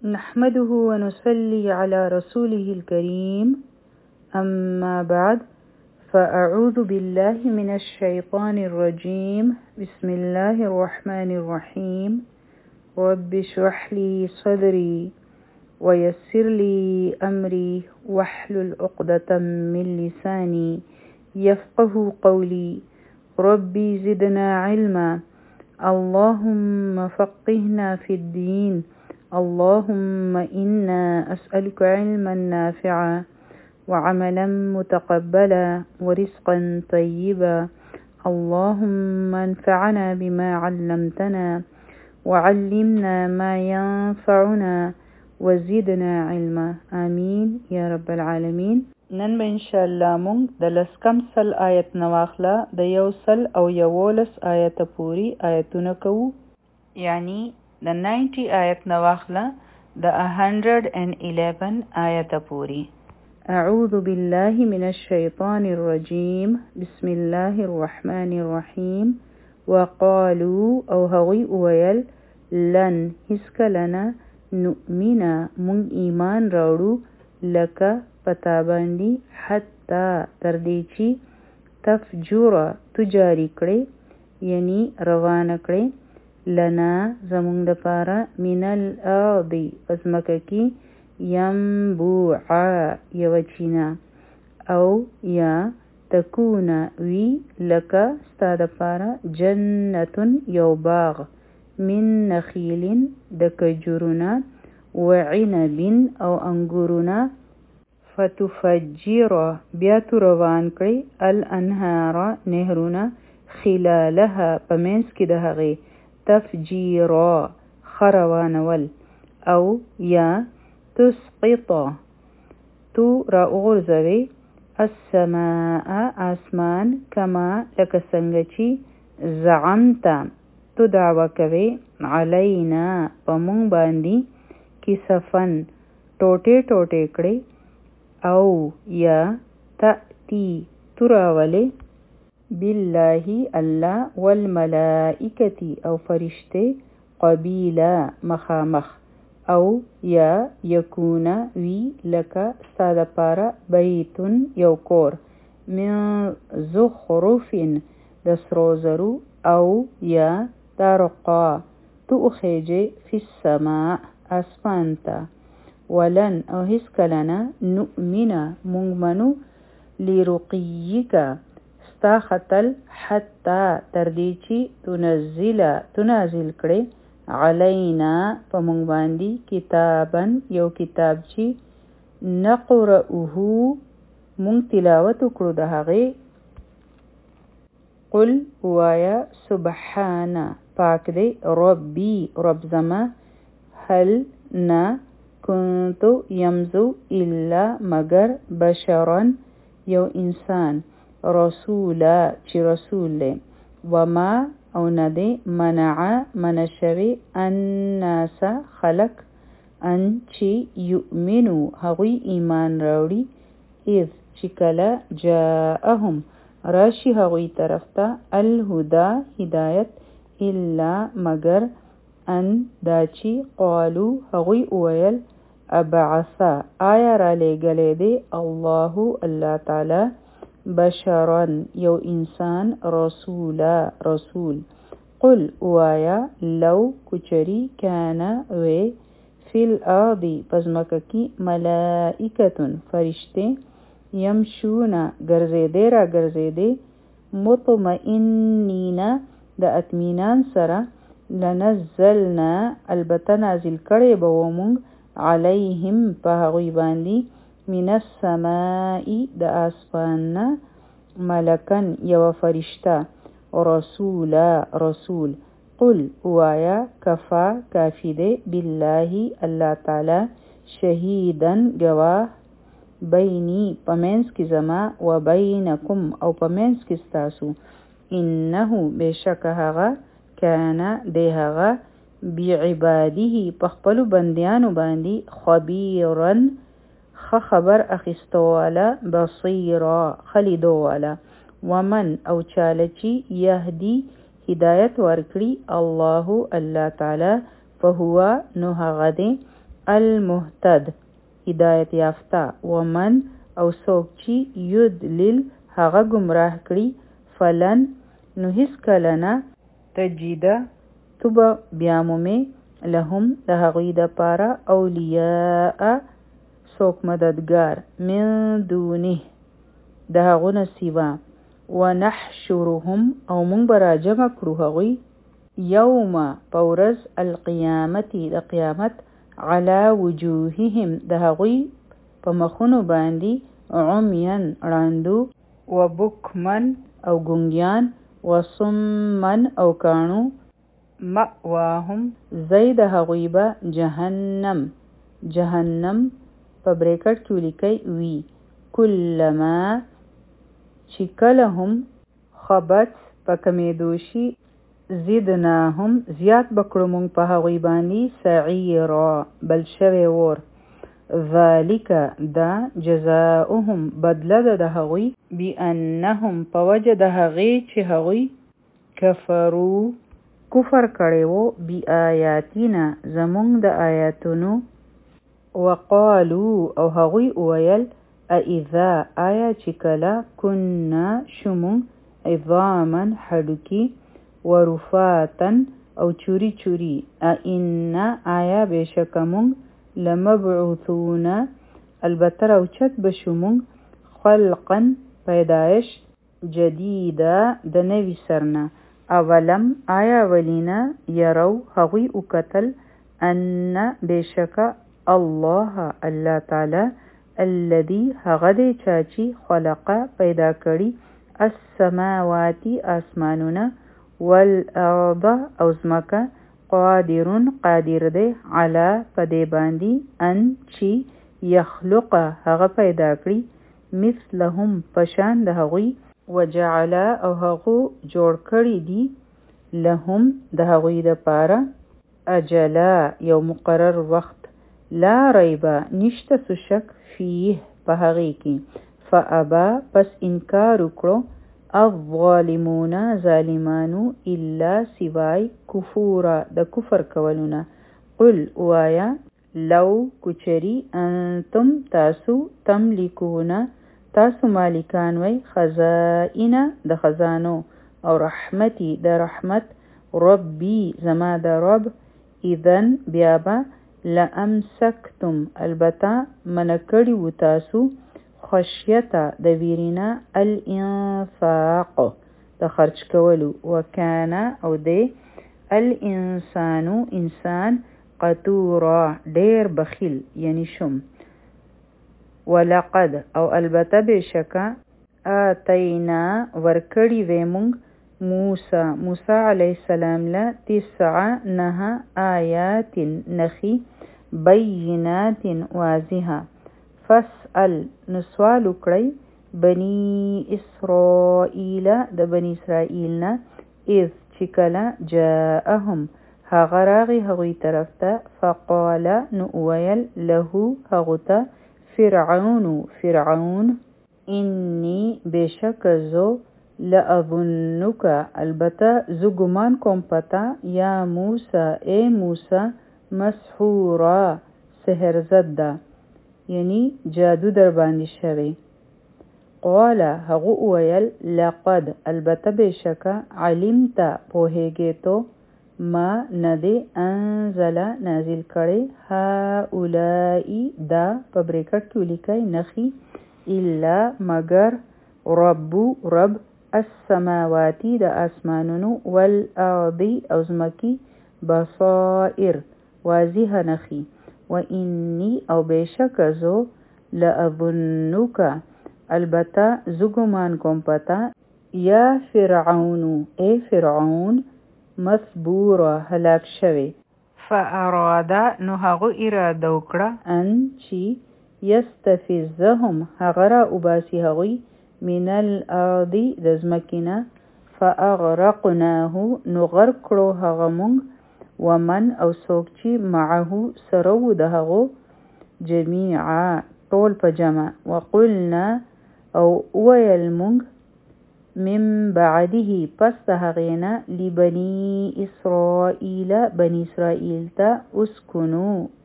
نحمده ونصلي على رسوله الكريم أما بعد فأعوذ بالله من الشيطان الرجيم بسم الله الرحمن الرحيم رب اشرح لي صدري ويسر لي أمري واحلل عقدة من لساني يفقه قولي ربي زدنا علما اللهم فقهنا في الدين اللهم إنا أسألك علما نافعا وعملا متقبلا ورزقا طيبا اللهم انفعنا بما علمتنا وعلمنا ما ينفعنا وزدنا علما آمين يا رب العالمين. نن به انشاءالله مونږ د لسکم سل آیت نواخله د یو سل او یولس آیت پوری آیتونه کوو، یعنی د 90 آیت نواخله د 111 آیت پوری. اعوذ بالله من الشیطان الرجیم بسم الله الرحمن الرحیم. وقالوا او هغوی ویل لن هیڅکله نؤمنا مونږ ایمان راوړو لکه پتا باندې حتی تر دې چې تفجر تجاری کړي یعنی روانه کړي لنا زمونږ دپاره من الارض پزمکه کې ینبوعا یوه چینه او یا تکون وی لکه ستا دپاره جنتون یو باغ من نخیل د کجورونه وعنب او انګورونه فتفجر بیا تو روان کړي الانهار نهرونه خلالها په منځ کې د هغې تفجیرا خروانول او یا تسقط تو را غورځوي السماء اسمان کما لکه څنګه چې زعمت تو دعوه کوي علینا په مونږ باندې کسفن ټوټې ټوټې کړي او یا تأتی تراولی بالله الله والملائکتی او فرشته قبیلا مخامخ او یا یکون وی لکه ستا دپاره بیتون یو کور من زخرف د سرو زرو او یا ترقا تو اخیجه فی السماء اسمان ته ولن او هیڅ کله نه نؤمنه مونږ منو لرقیک ستا ختل حتی تر دې چې تنازل کړي علینا په مونږ باندې کتابا یو کتاب چې نقرأه مونږ تلاوت وکړو د هغې. قل وایا سبحان پاک دی ربی رب زما هل نه کنتو یمزو الا مگر بشرا یو انسان رسولا چې رسول دی وما او ندی منع شوی الناس خلق ان چې یؤمنو هغوی ایمان راوړي اذ چې کله جاءهم راشي هغوی طرف ته الهدا هدایت الا مگر ان دا چې قالو هغوی ویل ابعث آیا را لېږلی دی الله تعالی بشرا یو انسان رسول. قل وایا لو کچری کان وی فی الارض پزمکه کی ملائکتون فرشته یمشون ګرځېدې را ګرځېدې مطمئنین د اطمینان سره لنزلنا البته نازل کړی به ومونږ علیهم په هغوی باندې من السماء د اسمان ملکن یو فرشته رسول. قل وایا کفا کافی دی بالله الله تعالی شهیدن گواه بینی پمنس کی زما و بینکم او پمنس کی ستاسو انه بشک هغه کانا دی هغه بعباده پخپلو بندیانو باندې خبیرن خبر اخیستواله بصیرا خلیدواله ومن او چالچی یهدی هدایت ورکړي الله تعالی فهو نو هغه دی المهتد هدایت یافته ومن او څوک چې یضلل هغه گمراه کړي فلن نو هیڅ کله نه تجده تو به بیامومې لهم د هغوی دپاره اولیاء څوک مددګار من دونه د هغو نه سوا ونحشرهم او مونږ به راجمع کړو هغوی یوم په ورځ القیامت د قیامت علی وجوههم د هغوی په مخونو باندې عميان ړاندو وبکمن او ګونګیان وصمن او کاڼو مأواهم زید هغوی به جهنم په بریکټ کې ولیکئ وي کلما چې کله هم خبت په کمیدو شي زدناهم زیات بکړو مونږ په هغوی باندې سعیرا بل شوی اور ذالک دا جزاؤهم بدله ده د هغوی بانهم په وجه د هغې چې هغوی کفرو کفر کړی وو بآیاتنا زمونږ د آیاتونو وقالو او هغوی وویل اذا آیا چې کله کنا شمون عظاما حډوکی ورفاتا او چوری چوری ائنا آیا بشکمون لمبعوثون البته راوچت بشمون خلقا پیدایش جدیده د نوی سرنا اولم آیا ولینا یرو هغوی وکتل ان بشک الله تعالی الذي هغه دی چاچی خلق پیدا کړي السماوات اسمانونه والارض او زمکه قادر دی علی پدې باندې ان چی یخلق هغه پیدا کړي مثلهم پشان د هغوی وجعل او هغو جوړ کړي دي لهم د هغوی دپاره اجلا یو مقرر وخت لا ریب نشته څه شک فيه په هغې کې فابا پس انکار وکړو الظالمون ظالمانو الا سوای کفورا د کفر کولونه قل وایا لو کچری انتم تاسو تملکون تاسو مالکان وی خزائن د خزانو او رحمتی د رحمت ربی زما د رب اذن بیابا لامسکتم البتا منکړی و تاسو خشیتا د ویرینا الانفاق د خرج کولو وکانا او دی الانسانو انسان قطورا ډیر بخیل یعنی شم ولقد او البته بشکا آتینا ورکړی ویمونږ موسی علیه السلام له 9 آیات نخی بینات واضحه فاسأل نسوال کړی بنی اسرائیل د بنی اسرائیل نه اذ چې کله جاءهم هغه راغی هغوی طرف ته فقال نو ویل له هغو ته فرعون انی بشک زو لأظنک البته زو ګمان کوم پتا یا موسی اے موسی مسحورا سحر زده یعنی جادو در باندې شوی قال هغو ویل لقد البته بشکه علمت پوهیږي تو ما ندی انزل نازل کړي هؤلاء دا په بریکټ کې لیکي نخي الا مگر رب السماوات د اسمانونو والارض او زمکی بصائر واضح نخي وإني او بشک زو لأظنک البته زګمان کوم پتا یا فرعون اے فرعون مثبورا هلاک شوی فارادا نو هغو اراده وکړه ان چی یستفزهم هغرا وباسی هغوی من الارض د زمکینا فاغرقناه نو غرق کړو هغه مونږ ومن او څوک چې معه سره و د هغو جمیعا ټول په جمع وقلنا او ویل مونږ من بعده پس د هغې نه لبني اسرائیل بني اسرائیل ته اسکنو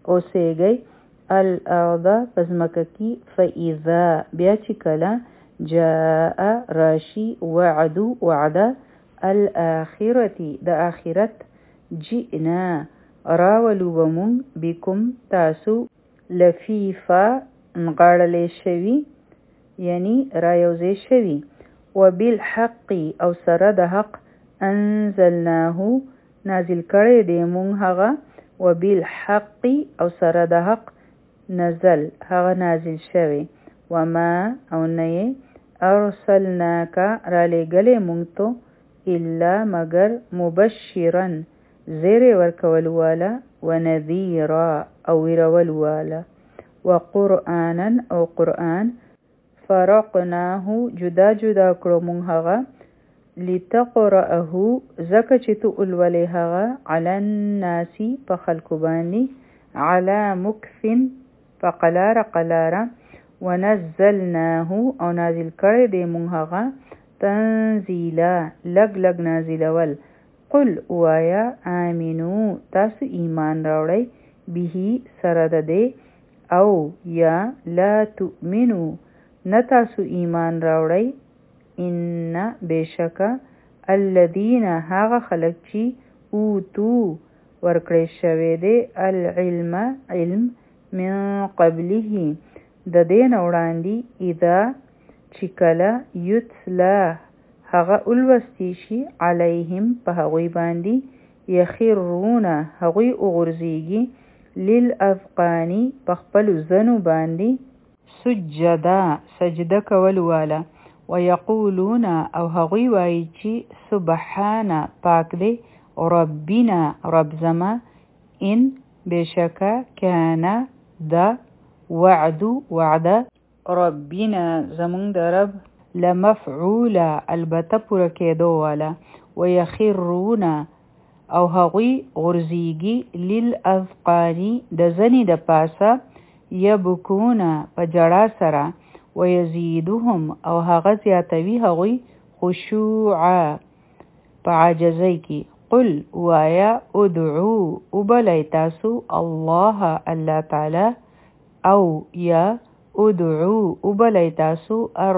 اوسیږي الارض پزمکه کی فاذا بیا چې کله جاء راشي وعده الاخرة د آخرت جئنا راولو بمون بكم تاسو لفیفا نغاړلې شوي یعنی رایوزې شوي وبالحق او سره د حق انزلناه نازل کړی دی مونږ هغه وبالحق او سره د حق نزل هغه نازل شوی وما او نه ارسلناک را لېږلې مونږ ته الا مگر مبشرا زیر ورکول والا ونذیرا او ویرول والا وقرآنا او قرآن فرقناه جدا جدا کړو مونږ هغه لتقرأه زکه چې تو اولولې هغه علی الناس په خلکو باندې على مکث په قلاره ونزلناه او نازل کړی دی مونږ هغه تنزیلا لګ نازلول قل وایا آمنو تاسو ایمان راوړئ به سره د دې او یا لا تؤمنو نه تاسو ایمان راوړئ ان بشک الذين هغه خلک چې اوتو ورکړی شوی دی العلم علم من قبله د دین وړاندې اذا چې کله یتلا هغه اولوستی شي علیهم په هغوی باندې یخرون هغوی اغرزیږي للاذقان په خپل زنو باندې سجده کول والا ويقولون او هغوی وایي چې سبحان پاک دی ربنا رب زما ان بشکا کان دا وعده ربنا زمون د رب لمفعولا البته پوره کېدو والا ويخرون او هغوی غرزیږي للاذقان د زنی د پاسه یبکون په جړا سره ويزيدهم او هغه زیاتوي هغوی خشوعا په عاجزۍ کې قل وایا ادعو وبلئ تاسو الله تعالی او یا ادعو وبلئ تاسو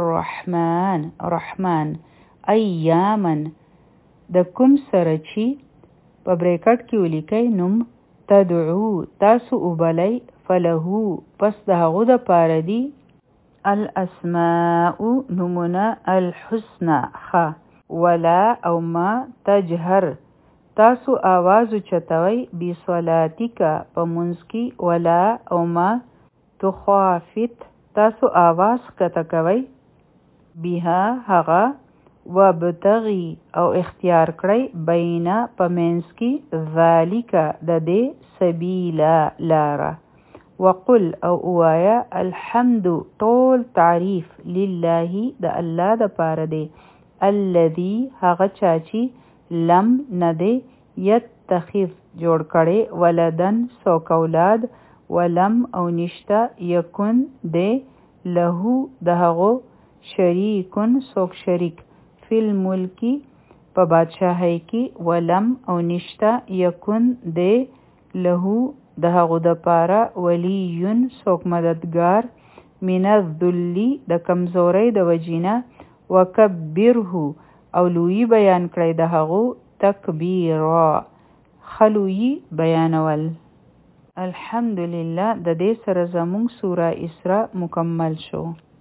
رحمان ایامن د کوم سره چې په بریکټ کې ولیکئ نوم تدعو تاسو وبلئ فله پس د هغو د پاره دی الاسماء نمونه الحسنى خ ولا او ما تجهر تاسو آواز چتوي بصلاتک په منځ کې ولا او ما تخافت تاسو آواز کته کوي بها هغه وابتغي او اختیار کړی بینا په منځ کې ذالک د دې سبیلا لاره وقل او اوایا الحمد طول تعریف لله د الله د پاره دی الذي هغه چاچی لم نده یتخذ جوړ کړي ولدن سوک اولاد ولم او نشتا یکن ده له دهغو شریکن سوک شریک فی الملکی په بادشاہی کی ولم او نشتا یکن ده له دهغو د پارا ولیون سوک مددگار من الذلی د کمزوری د وجینا وکبره او لوی بیان کړی دهغو تکبیرا خلوی بیانول الحمدلله د دې سره زموږ سوره اسراء مکمل شو